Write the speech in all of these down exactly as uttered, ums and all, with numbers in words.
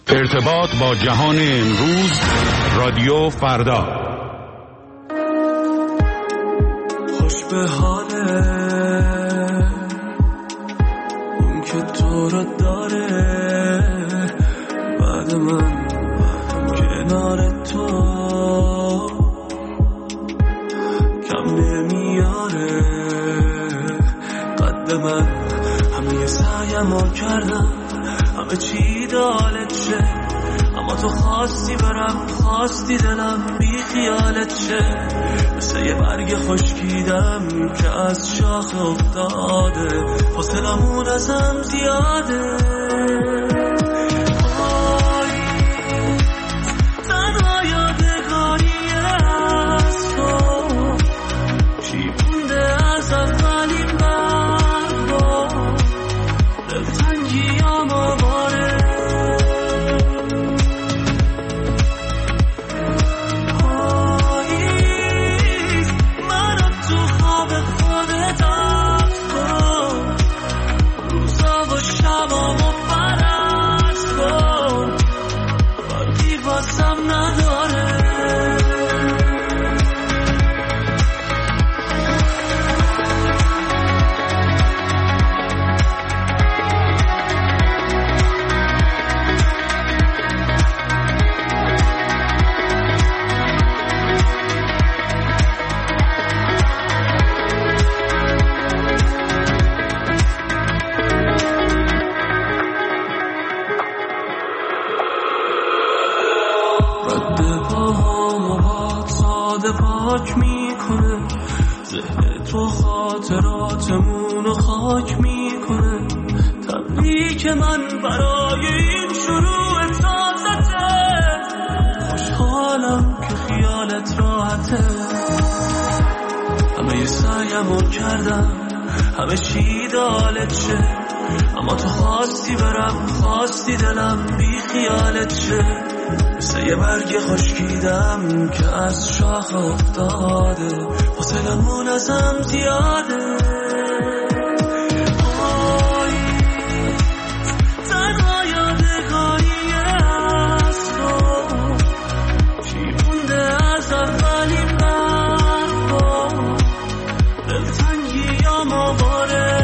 ارتباط با جهان امروز، رادیو فردا. خوش به حاله اون که تو رو داره، بعد من کنار تو کم نمیاره. قد من همه سعیمو کردم، همه چی دالت شه، اما تو خواستی برم، خواستی دلم بی خیالت شه. مثل یه برگ خشکیدم که از شاخ افتاده، فاصلمون ازم زیاده. تنها یادگاری از تو چی مونده از اولین برها، دلتنگی هم آواره. پاییز منو تو خواب خودت عطف کن، روزا و شبامو پرست کن، فرقی واسم نداره. پاک میکنه ذهن تو، خاطراتمونو خاک میکنه. تبریک من برای این شروع تازته، خوشحالم که خیالت راحته. همه ی سعیمو کردم، همه چی دالت شه، اما تو خواستی برم، خواستی دلم بی خیالت شه. مثل یه برگ خشکیدم که از شاخ افتاده، فاصلمون ازم زیاده. تنها یادگاری از تو چی مونده از اولین برها، دلتنگی هم آواره.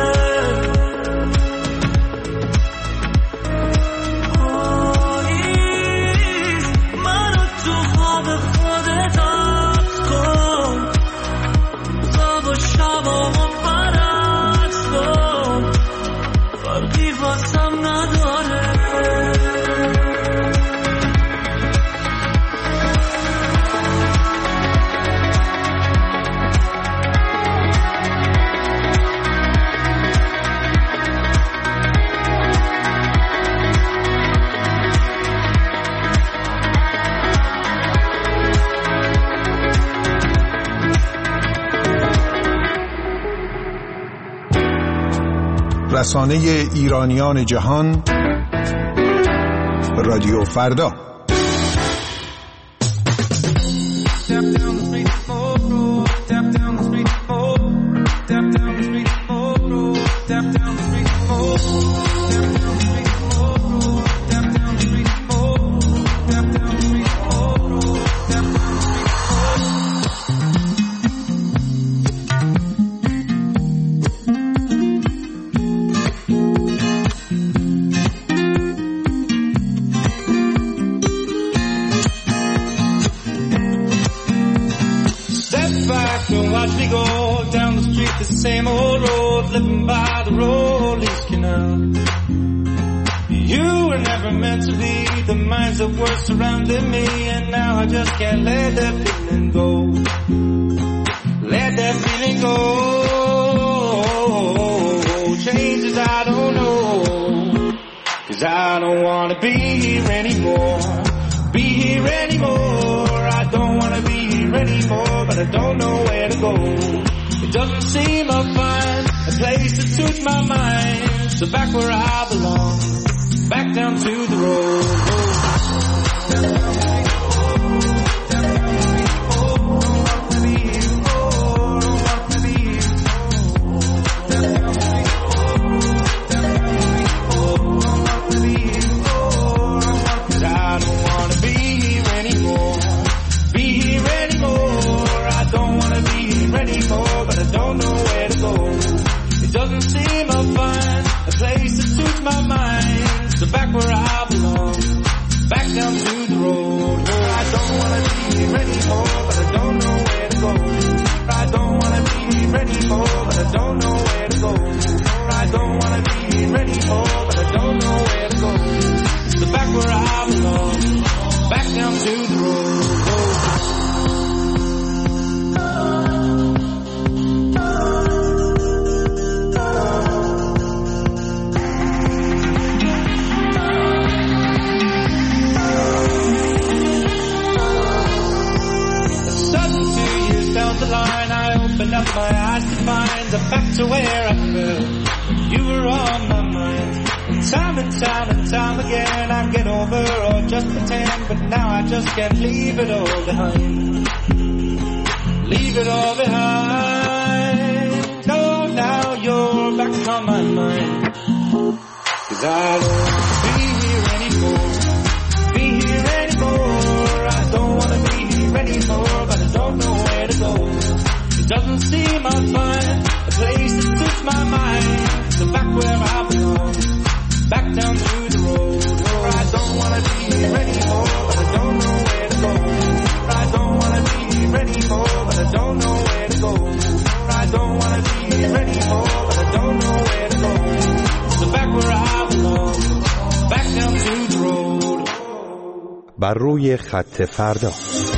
رسانه ایرانیان جهان، رادیو فردا. Watch me go down the street, the same old road, living by the Rollies Canal. You were never meant to be the minds that were surrounding me, and now I just can't let that feeling go. Let that feeling go. Changes I don't know, 'cause I don't wanna be here anymore. Be here anymore. I don't wanna be here anymore, but I don't know where to go. It doesn't seem to find a place that suits my mind. So back where I belong, back down to the road. Oh, So back where I belong, back down to the road where I don't wanna be here anymore, but I don't know where to go. I don't wanna be here anymore, but I don't know where to go. I don't wanna be here anymore, but I don't know where to go. So back where I belong, back down to the road. The line, I opened up my eyes to find I'm back to where I fell. You were on my mind. Time and time and time again I get over or just pretend, but now I just can't leave it all behind. Leave it all behind. No, now you're back on my mind. 'Cause I don't wanna be here anymore. Be here anymore. I don't wanna be here anymore, but I don't know where to go. It doesn't seem I'll find a place that suits my mind. So back where I belong, back down to the road where I don't wanna be here anymore, but I don't know where to go. I don't wanna be here anymore, but I don't know where to go. I don't wanna be here anymore, but I don't know where to go. So back where I belong, back down to the road. بر روی خط فردا.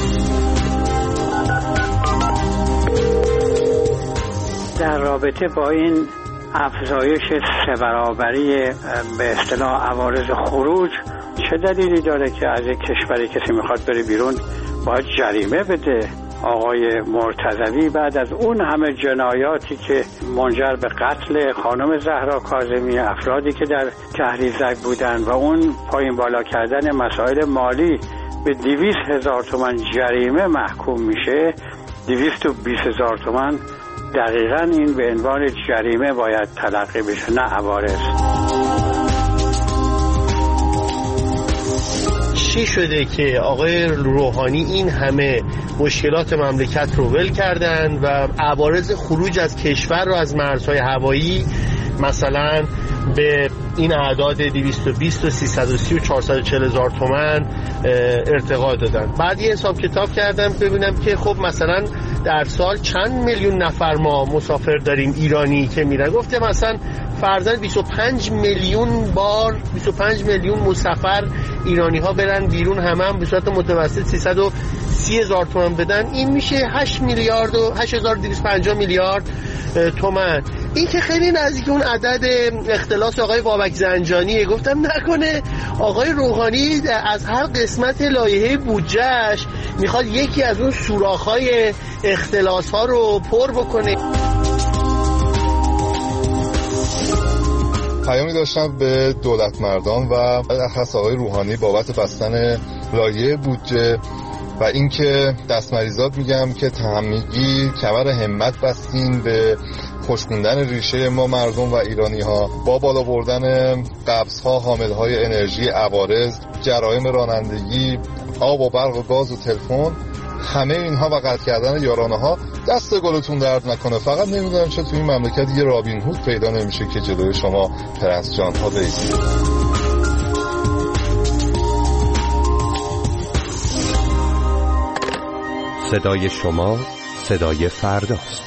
در رابطه با این افزایش سه برابری به اصطلاح عوارض خروج، چه دلیلی داره که از یک کشوری کسی میخواد بره بیرون باید جریمه بده؟ آقای مرتضوی بعد از اون همه جنایاتی که منجر به قتل خانم زهرا کاظمی، افرادی که در کهریزک بودن و اون پایین بالا کردن مسائل مالی به دویست هزار تومان جریمه محکوم میشه. دویست و بیست هزار تومان دقیقاً این به عنوان جریمه باید تلقی بشه، نه عوارض. چی شده که آقای روحانی این همه مشکلات مملکت رو ول کردن و عوارض خروج از کشور رو از مرزهای هوایی مثلا به این اعداد دویست و بیست و سیصد و سی و چهارصد و چهل هزار تومان ارتقا دادن؟ بعد یه حساب کتاب کردم ببینم که خب مثلا در سال چند میلیون نفر ما مسافر داریم ایرانی که میرن. گفته مثلا فرضاً بیست و پنج میلیون بار بیست و پنج میلیون مسافر ایرانی ها برن بیرون، همه هم به صورت متوسط سیصد و سی هزار تومان بدن. این میشه هشت میلیارد و هشت هزار و دویست و پنجاه میلیارد تومان. این که خیلی نزدیک اون عدد اختلاس آقای بابک زنجانیه. گفتم نکنه آقای روحانی از هر قسمت لایحه بودجهش میخواد یکی از اون سوراخ‌های اختلاس ها رو پر بکنه. پیامی داشتم به دولت مردان و اخص آقای روحانی بابت بستن لایحه بودجه و اینکه دستمریزات میگم که همگی کمر همت بستین به خشکوندن ریشه ما مردم و ایرانی ها با بالا بردن قبض ها، حامل های انرژی، عوارض، جرایم رانندگی، آب و برق و گاز و تلفن، همه اینها و قطع کردن یارانه ها. دست گلتون درد نکنه. فقط نمیدونم چه توی این مملکت یه رابین هود پیدا نمیشه که جلوی شما پرنس جان ها بایستید. صدای شما صدای فرداست.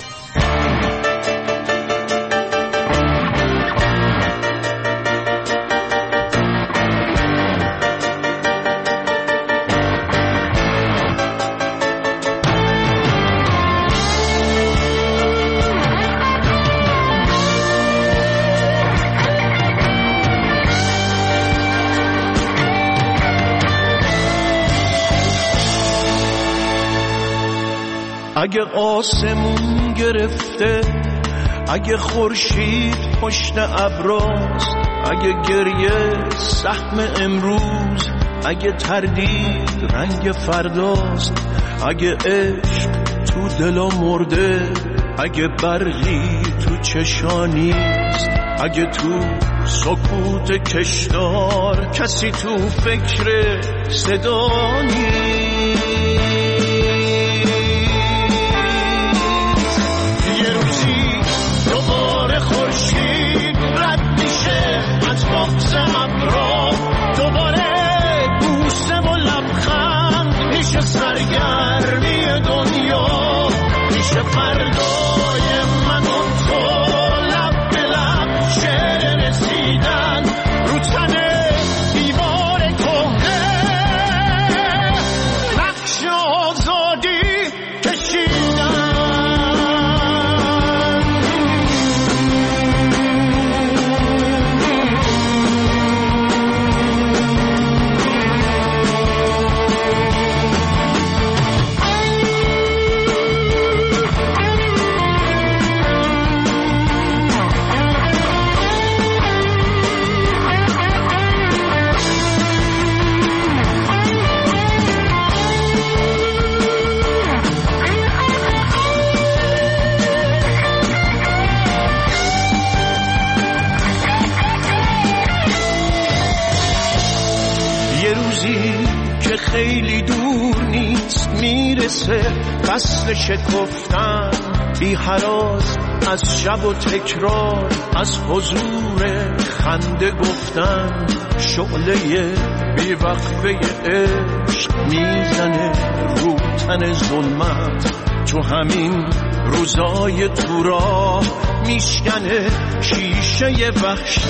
اگه آسمون گرفته، اگه خورشید پشت ابراست، اگه گریه سهم امروز، اگه تردید رنگ فرداست، اگه عشق تو دلا مرده، اگه برقی تو چشانیست، اگه تو سکوت کشدار کسی تو فکر صدا نیست، یه روزی دوباره خورشید رد میشه از بغض ابرها روزی که خیلی دور نیست میرسه فصل شکفتن بی هراس از شب و تکرار از حضور خنده گفتن شعله بی وقفه عشق میزنه رو تن ظلمت تو همین روزای تو راه میشکنه شیشه وحشت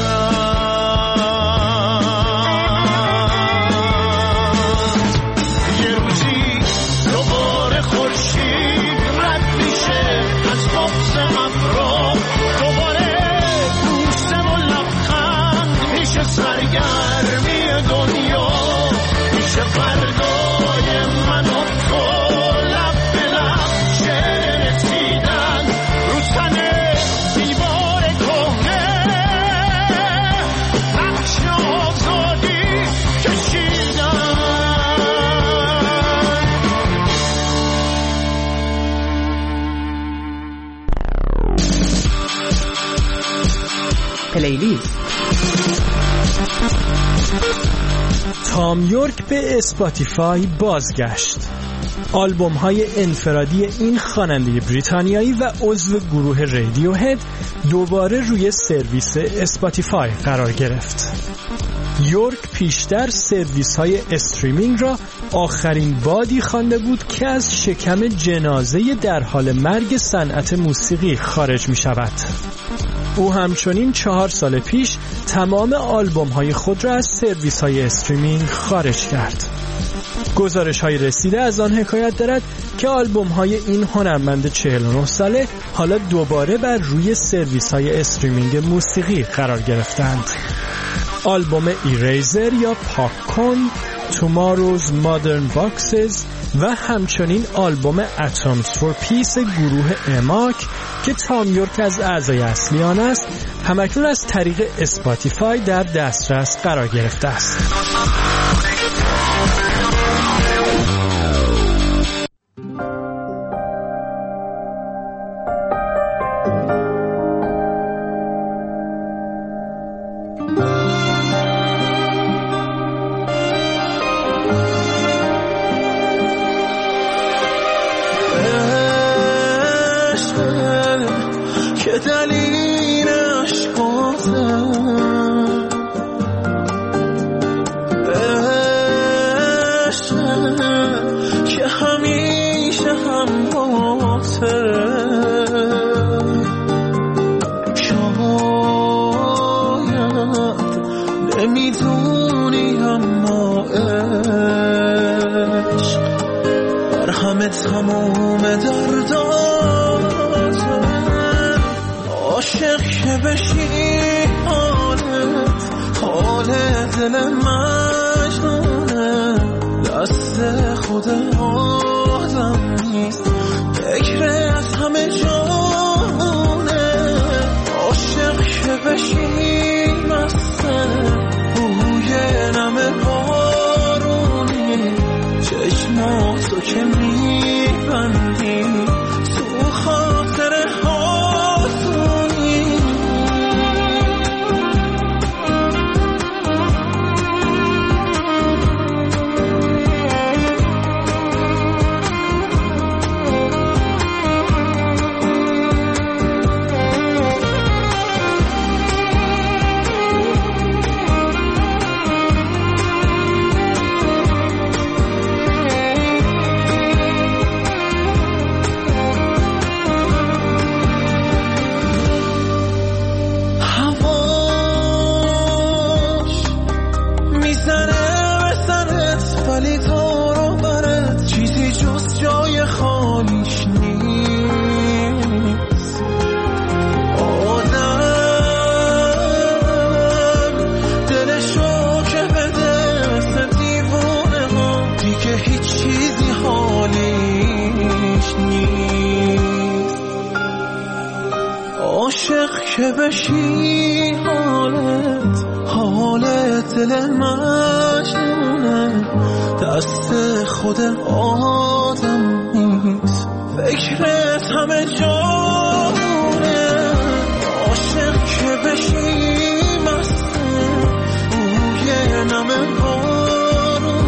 یه روزی دوباره خورشید رد میشه از بغض ابرا دوباره بوسه و لبخند میشه سرگرمی دنیا میشه فردای من و تو لب به لب شعر رسیدن رو تن دیوار کهنه نقش آزادی کشیدن. پلیلیست تام یورک به اسپاتیفای بازگشت. آلبوم های انفرادی این خواننده بریتانیایی و عضو گروه رادیوهد دوباره روی سرویس اسپاتیفای قرار گرفت. یورک پیشتر سرویس های استریمینگ را آخرین بادی خوانده بود که از شکم جنازه در حال مرگ صنعت موسیقی خارج می شود. او همچنین چهار سال پیش تمام آلبوم های خود را از سرویس های استریمینگ خارج کرد. گزارش های رسیده از آن حکایت دارد که آلبوم های این هنرمند چهل و نه ساله حالا دوباره بر روی سرویس های استریمینگ موسیقی قرار گرفتند. آلبوم ایریزر یا پاک کن، Tomorrow's Modern Boxes و همچنین آلبوم Atoms for Peace گروه اماک که تام یورک از اعضای اصلی آن است همکنون از طریق اسپاتیفای در دسترس قرار گرفته است. تمام دردات عاشق که بشی حالت حال دل مجنونه دست خود آدم نیست فکر از همه جانه عاشق که بشی مسته بوی نم بارونی چشماتو که میبندی تو خاطر هاتونی که بشی حالت حالت دل مجنونه دست خود آدم نیست فکرت همه جانونه عاشق که بشی مسته بوی نم بارونه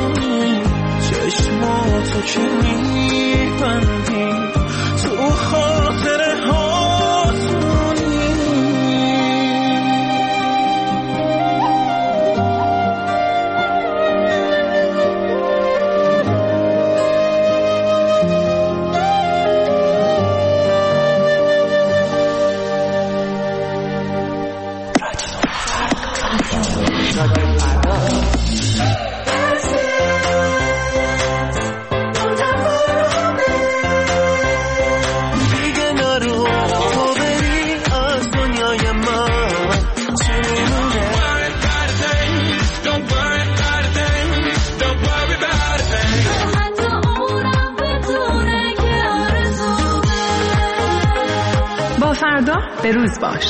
که میبندی تو خاطره هاتونی. فردا به روز باش.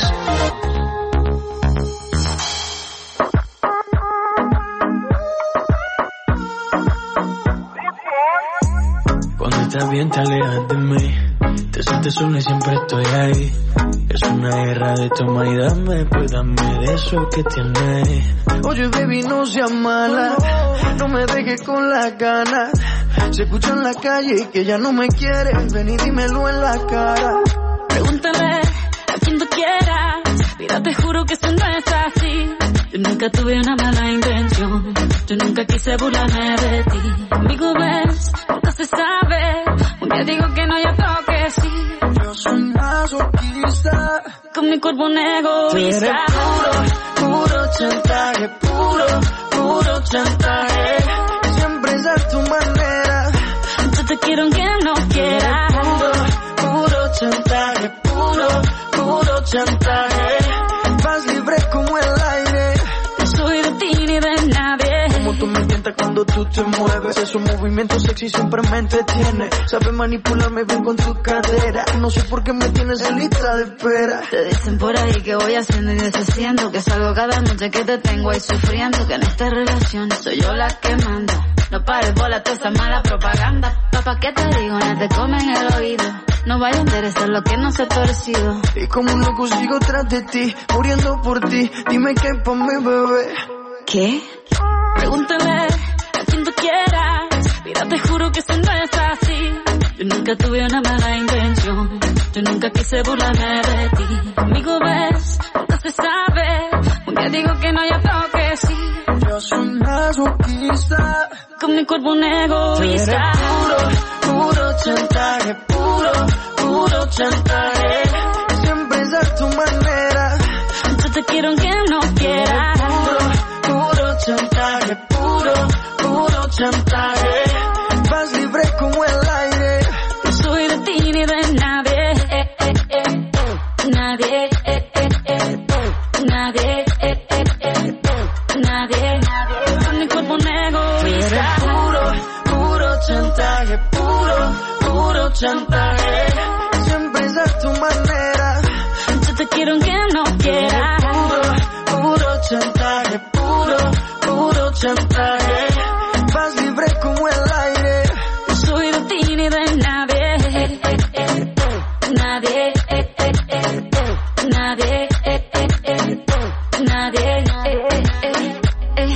Cuando estás bien te alejas de mí, te sientes sola y siempre estoy ahí. Es una guerra de toma y dame, pues dame de eso que tienes. Oye baby, no seas mala, no me dejes con las ganas. Se escucha en la calle que ya no me quieres, ven y dímelo en la cara. Pregúntale a quien tú quieras, mira te juro que eso no es así. Yo nunca tuve una mala intención, yo nunca quise burlarme de ti. Conmigo ves, nunca se sabe, un día digo que no y otro que sí. Yo soy masoquista, con mi cuerpo un egoísta. Puro, puro chantaje, puro, puro chantaje. Siempre es a tu manera, yo te quiero aunque no quieras. Puro, puro chantaje, puro, puro chantaje. Vas libre como el aire, no soy de ti ni de nadie. Como tú me tientas cuando tú te mueves, esos movimientos sexy siempre me entretiene. Sabes manipularme bien con tu cadera, no sé por qué me tienes en lista de espera. Te dicen por ahí que voy haciendo y deshaciendo, que salgo cada noche que te tengo ahí sufriendo, que en esta relación soy yo la que manda. No pares bola toda esa mala propaganda. Papá, ¿qué te digo? No te comen el oído, no vaya a interesar lo que no se ha torcido. Y como un loco sigo tras de ti, muriendo por ti, dime qué pa' mi bebé. ¿Qué? Pregúntale a quien tú quieras, mira te juro que eso no es así. Yo nunca tuve una mala intención, yo nunca quise burlarme de ti. Conmigo ves, nunca se sabe, un día digo que no y otro que sí. Yo soy masoquista, con mi cuerpo un egoísta. Puro, puro chantaje, puro, puro chantaje. Siempre es a tu manera, yo te quiero aunque no quieras. Puro, puro chantaje, puro, puro chantaje. Vas libre como el aire, no soy de ti ni de nadie. Eh, eh, eh. Nadie, eh, eh, eh. Nadie, eh, eh, eh. Nadie, con mi cuerpo un egoísta. Puro, puro chantaje, puro, puro chantaje. Siempre es a tu manera, yo te quiero aunque no quieras. Puro, puro chantaje, puro, puro chantaje. Vas libre como el aire, no soy de ti ni de nadie. Eh, eh, eh. Nadie, eh, eh, eh. Nadie, eh, eh, eh. Nadie, eh, eh, eh.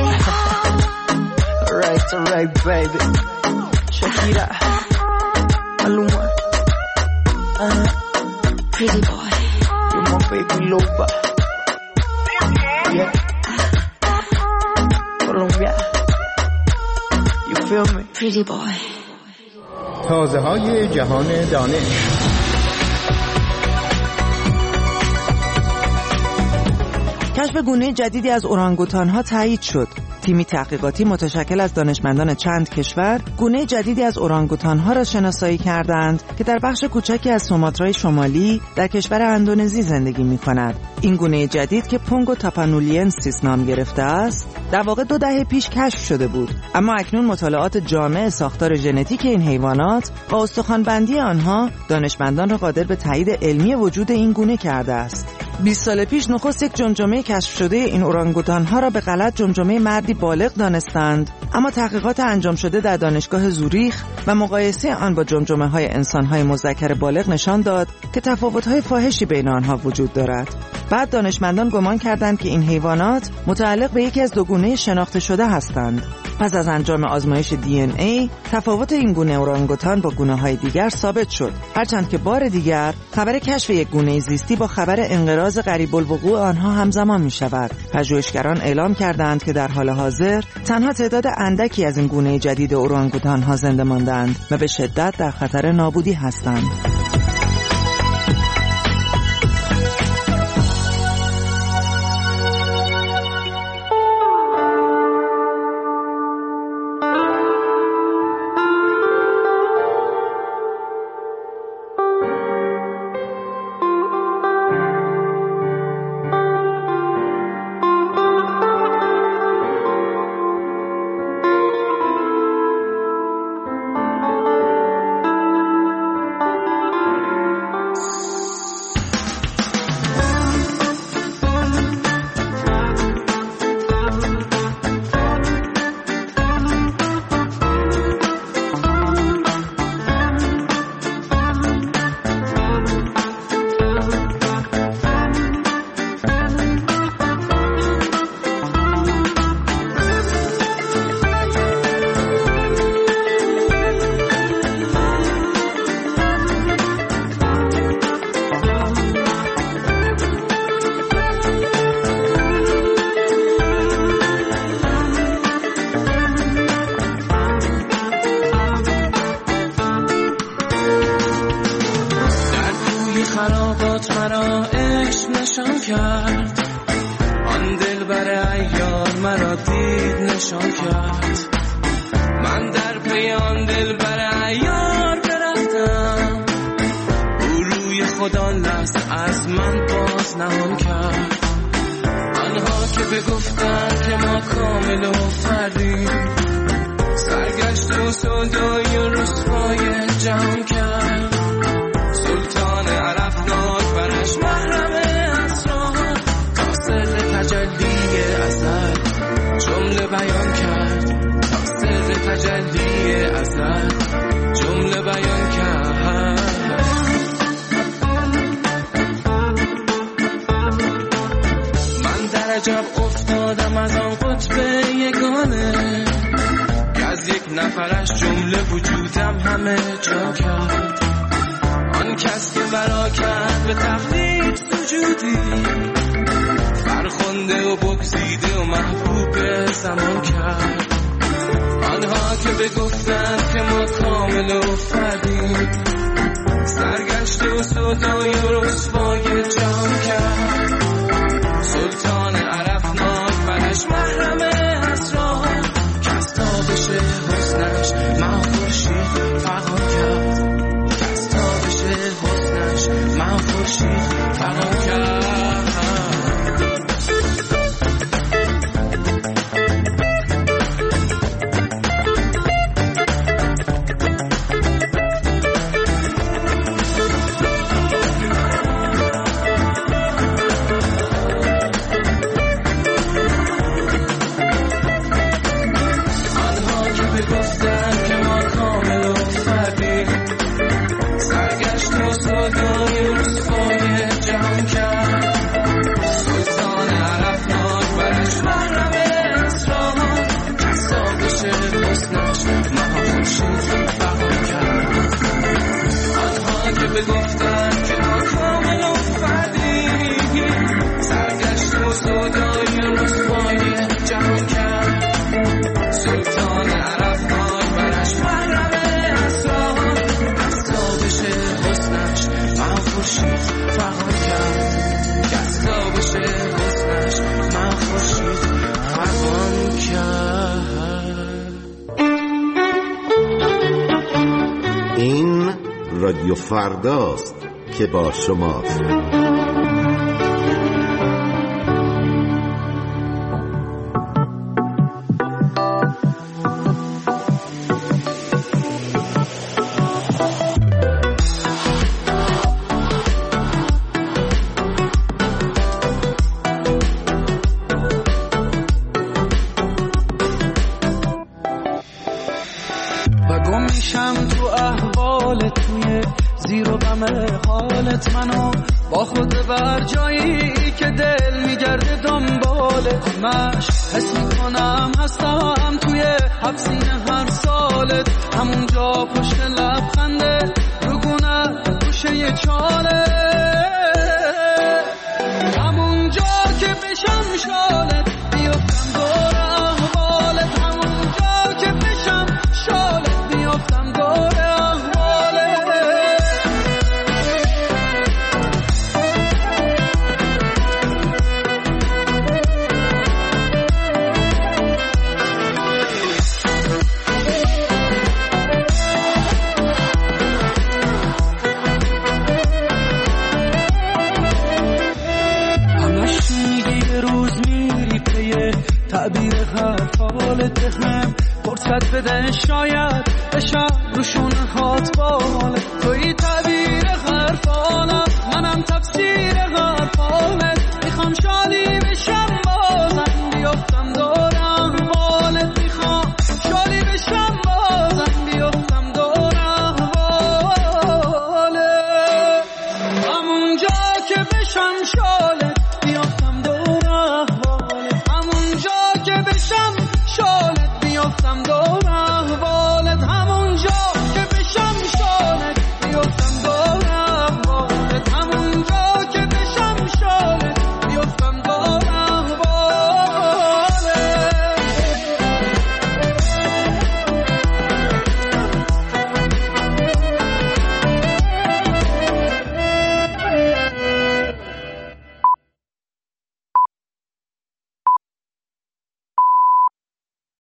Alright, alright, baby. Shakira, Maluma, uh, Pretty boy, you're my baby loba. Yeah, Colombia, you feel me? Pretty boy. تازه های جهان دانش. کشف گونه جدیدی از اورانگوتان‌ها تایید شد. تیمی تحقیقاتی متشکل از دانشمندان چند کشور گونه جدیدی از اورانگوتان‌ها را شناسایی کردند که در بخش کوچکی از سوماترای شمالی در کشور اندونزی زندگی می‌کند. این گونه جدید که پونگو تاپانولینسیس نام گرفته است، در واقع دو دهه پیش کشف شده بود، اما اکنون مطالعات جامع ساختار ژنتیک این حیوانات و استخوان‌بندی آنها دانشمندان را قادر به تایید علمی وجود این گونه کرده است. بیست سال پیش نخست یک جمجمه کشف شده این اورانگوتان‌ها را به غلط جمجمه مردی بالغ دانستند، اما تحقیقات انجام شده در دانشگاه زوریخ و مقایسه آن با جمجمه‌های انسان‌های مذکر بالغ نشان داد که تفاوت‌های فاحشی بین آنها وجود دارد. بعد دانشمندان گمان کردند که این حیوانات متعلق به یکی از دو گونه شناخته شده هستند. پس از انجام آزمایش دی ان ای تفاوت این گونه اورانگوتان با گونه‌های دیگر ثابت شد، هرچند که بار دیگر خبر کشف یک گونه زیستی با خبر انقراض قریب الوقوع آنها همزمان می‌شود. پژوهشگران اعلام کردند که در حال حاضر تنها تعداد اندکی از این گونه جدید اورانگوتان‌ها زنده ماندند و به شدت در خطر نابودی هستند. خرابات مرا عشق نشان کرد، آن دل بر ایار مرا دید نشان کرد. من در پی آن دل بر ایار برفتم، او روی خدا لحظه از من باز نهان کرد. آنها که بگفتن که ما کامل و فردیم، سرگشت و سودای و رسوای جهان کرد. سلطان عرفناک برش محرم اسرار، تا سر تجلی ازل جمله بیان کرد. تا سر تجلی ازل جمله بیان کرد. من در عجب افتادم از آن قطب یگانه، که از یک نفرش جمله وجودم همه جا کرد. آن کس که برا کرد به تقلید سجودی، فرخنده و بگزیده و محبوب زمان کرد. آنها که بگفتند که ما کامل و فردیم، سرگشت و سودای و رسوای جهان کرد. سلطان عرفناک برش محرم اسرار، که از تابش حسنش ماه خورشید فغان کرد. من خورشید فغان کرد. آنها که بگفتن که ما کامل و فردیم، سرگشت و سودای رسوای جهان کرد. سلطان عرفناک برش محرم اسرار، کسابش حسنش مها خورشید فغان کرد. آنها که بگفتن که ما کامل و فردیم، سرگشت و سودای رسوای جهان کرد. سلطان عرفناک برش محرم اسرار، کسابش حسنش مها خورشید فغان کرد. کسابش حسنش مها خورشید فغان کرد. این رادیو فرداست که با شماست. حالت توی زیر و غم حالت منو با خود بر جایی که دل میگرده دنبالت مش حس میکنم هستم توی حبسین هر سالت همونجا پشت لبخنده رو گونه گوشه چاله همونجا که بشم شالت بیفتم دور احوالت همونجا که بشم شالت بیفتم دور احوالت تعبیر حرف حالت هم فرصت بده شاید بشم روشون هات بالت توی تعبیر حرف حالت منم تفسیر حرف حالت میخوام شالی بشم بازم بیفتم دور احوالت میخوام شالی بشم بازم بیفتم دور احوالت همونجا که بشم شالت بیفتم دور احوالت همونجا که بشم شالت بیفتم دور